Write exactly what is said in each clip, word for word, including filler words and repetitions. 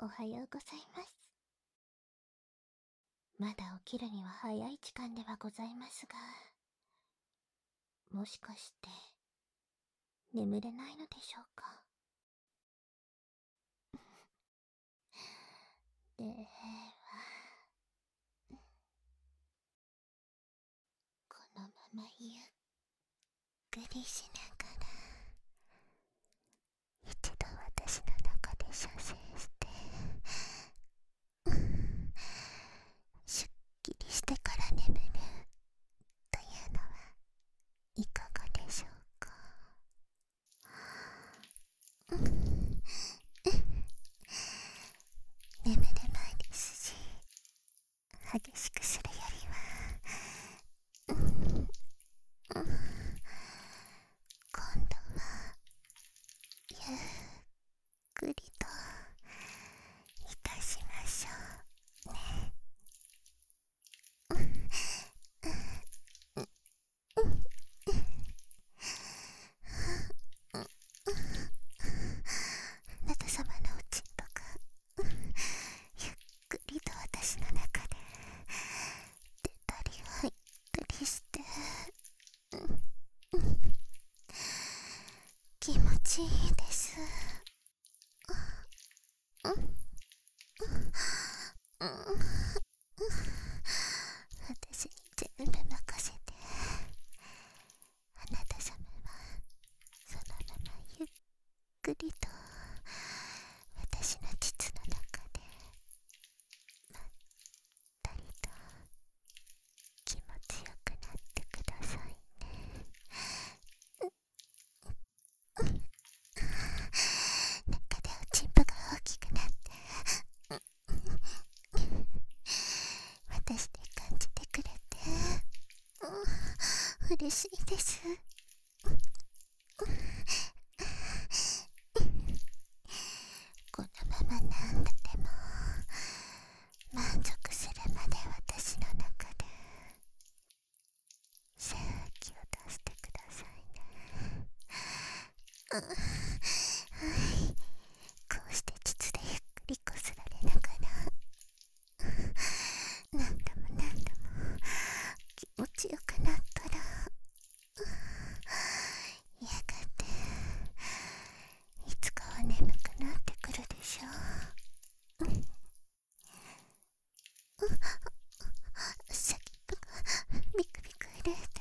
おはようございます。まだ起きるには早い時間ではございますが、もしかして眠れないのでしょうか。では、このままゆっくりしながら、一度私の中で射精して、すっきりしてから眠るというのはいかがでしょうか。眠れないですし、激しくするよりは、うん、今度はゆっくりといたしましょうね。あなた様のおちんぽがゆっくりと私の中で出たり入ったりして、気持ちいいです。私に全部任せて、あなた様はそのままゆっくりと私の膣の中でまったりと気持ちよくなってくださいね。中でおちんぽが大きくなって私で感じてくれて、うん、嬉しいです。このまま何度でも満足するまで私の中で精液を出してくださいね。うん、はい、こうして膣でゆっくりこすられながら、何度も何度も気持ちよくなったら、やがていつかは眠くなってくるでしょう。先っぽがビクビク震えて、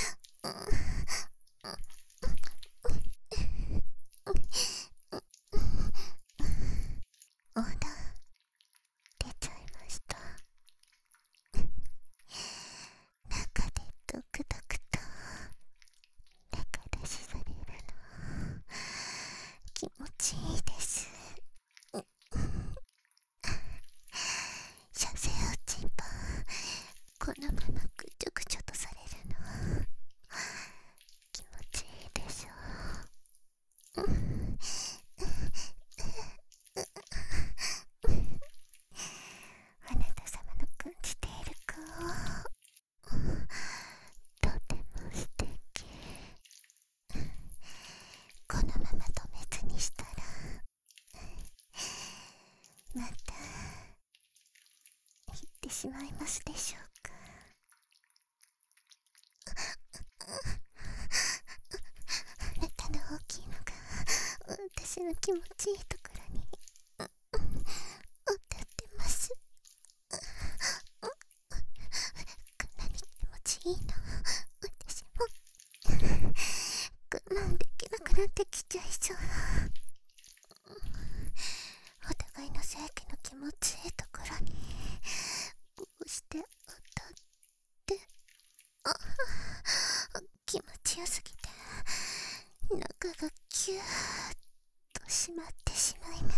おだ出ちゃいました。中でドクドクと中出しされるの気持ちいいです。射精おちんぽこのままぐちょぐちょとされるの気持ちいいでしょう。あなた様の感じている顔、とても素敵。このまま止めずにしたら、また言ってしまいますでしょうか。あなたの大きいのが私の気持ちいいところに当たってます。こんなに気持ちいいの私も我慢できなくなってきちゃいそう。お互いの性器の気持ちいいところにこうして当たって、あ、気持ちよすぎて中がキューッと締まってしまいます。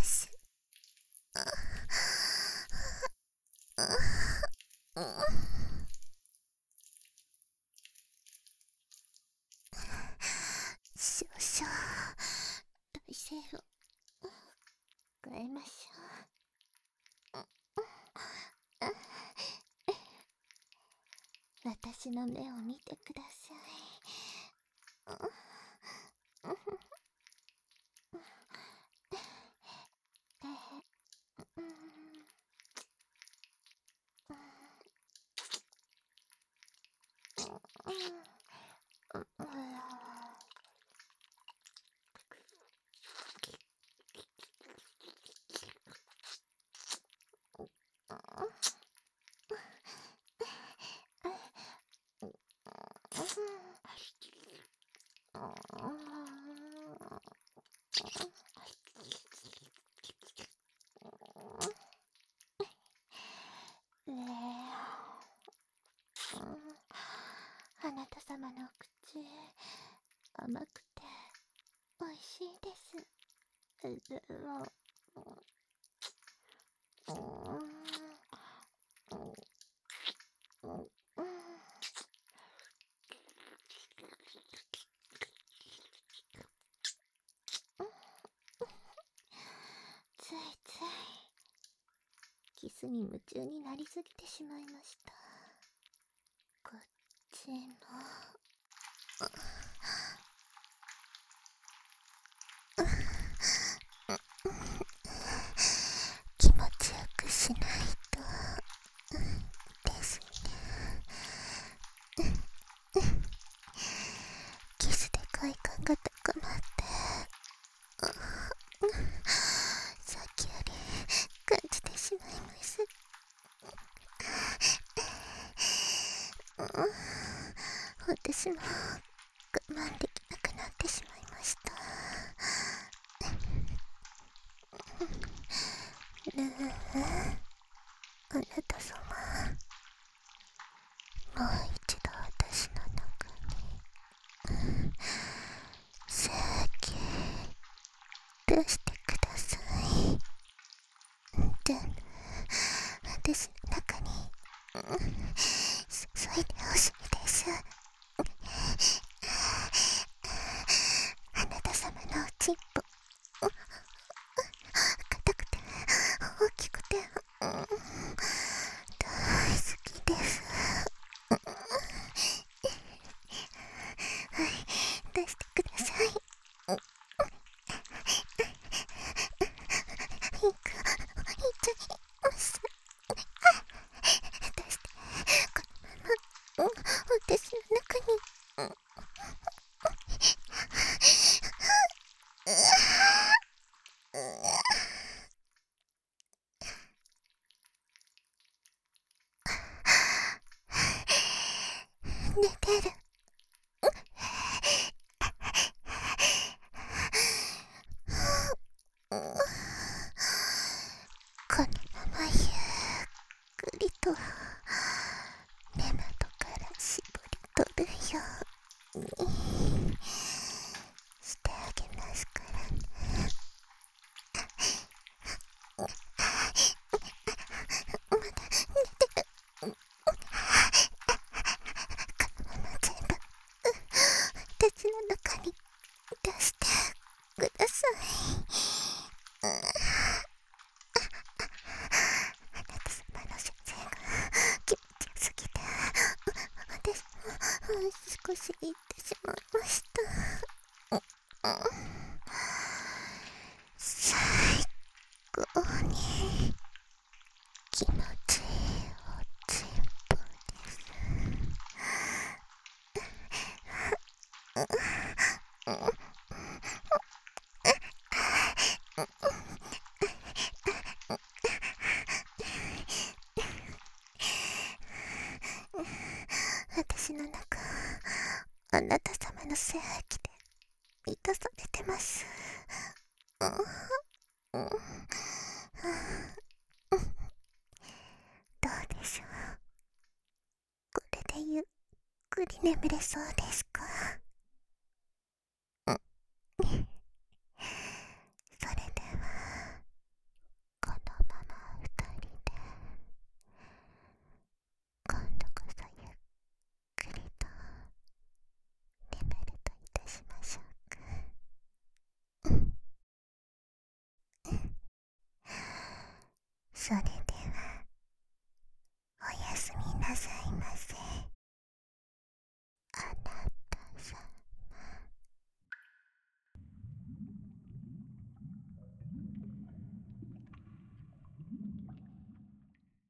少々体勢を変えましょう。私の目を見てください。で、 甘くて美味しいです。でも、うーん、うん、うん、ついついキスに夢中になりすぎてしまいました。こっちも気持ちよくしないとですね。キスで快感が高まって、さっきより感じてしまいます。私も我慢できなくなってしまいました。ねえ、あなた様、もう一度私の中に正気出してください。全部私の中に注いでほしいです。あなた様のおちんぽ、硬くて大きくて、うん、大好きです。はい、出してください。いいか、いいちゃいます。出して、このまま、うん、私の中に、うん、寝てる。このままゆっくりと根元から絞り取るようにしてあげますからね。まだ寝てる。このまま全部私の中に出してください。あなた様の先生が気持ちよすぎて、私も少し言ってしまいました。最高に気持ちいいおちんぽです。私の中、あなた様の性癖で満たされてます。うん、どうでしょう。これでゆっくり眠れそうです